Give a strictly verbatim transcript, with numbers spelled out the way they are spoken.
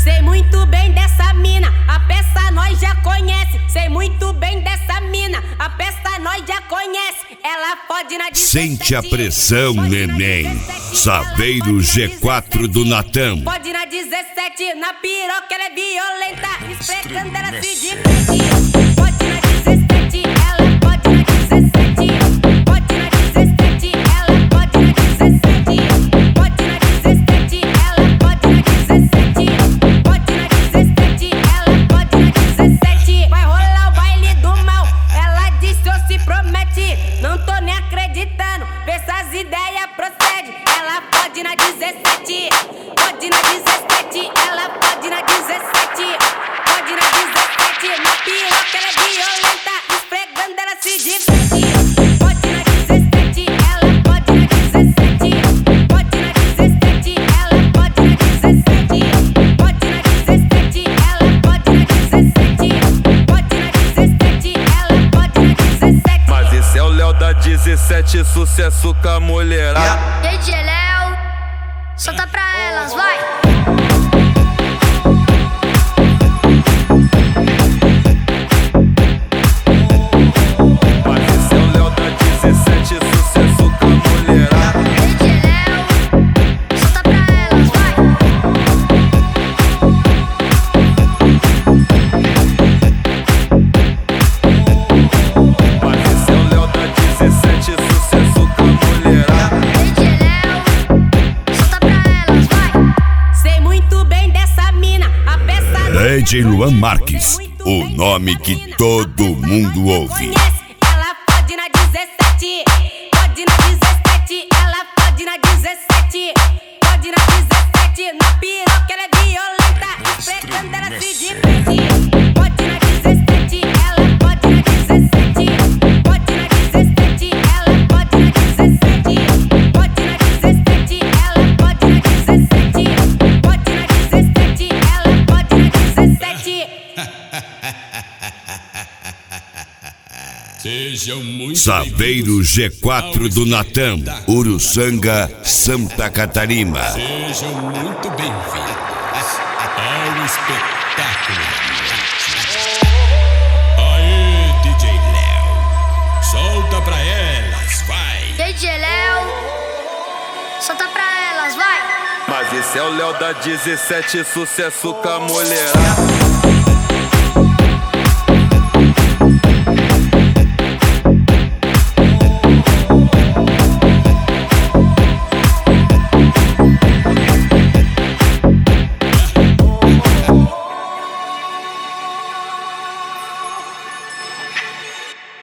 Sei muito bem dessa mina, a peça nós já conhece. Sei muito bem dessa mina, a peça nós já conhece. Ela pode na dezessete. Sente a pressão, neném. Saveiro G quatro do Natan. Pode na dezessete, na piroca ela é violenta. Esfregando ela se diverte. Pode na dezessete, ela pode na dezessete. Pode na dezessete, ela pode na dezessete. Pode na dezessete, ela pode na dezessete. Pode na dezessete, ela pode na dezessete. Vai rolar o baile do mal, ela disse ou se promete. Não tô nem acreditando, vê se as ideias procedem. Ela pode na dezessete, pode na dezessete, ela pode na dezessete. Pode na dezessete, na piroca ela é violenta. Esfregando ela se diverte. Pode na dezessete, ela pode na dezessete. Pode na dezessete, ela pode na dezessete. Pode na dezessete, ela pode na dezessete. Pode na dezessete, ela pode na dezessete. Mas esse é o Léo da dezessete, sucesso com a mulherada. D J Léo, solta pra elas, vai! Mas esse é o Léo da dezessete, sucesso com a mulherada. D J Léo, solta pra elas, vai! Mas esse é o Léo da dezessete, sucesso com a mulherada. D J Léo, solta pra elas, vai! Sei muito bem dessa mina, a peça D J Luan Marques, o nome que todo mundo ouve. conhece. Ela pode na dezessete, pode na dezessete, ela pode na dezessete. Pode na dezessete, na piroca ela é violenta. Esfregando ela se diverte. Pode na dezessete, ela pode na dezessete. Pode na dezessete, ela pode na dezessete. Pode na dezessete, ela pode na dezessete. Pode na dezessete, ela pode na dezessete. Sejam muito Saveiro G quatro do Natan, Uruçanga, Santa Catarina. Sejam muito bem-vindos ao espetáculo. Aê, D J Léo, solta pra elas, vai! D J Léo, solta pra elas, vai! Mas esse é o Léo da dezessete, sucesso com a mulherada.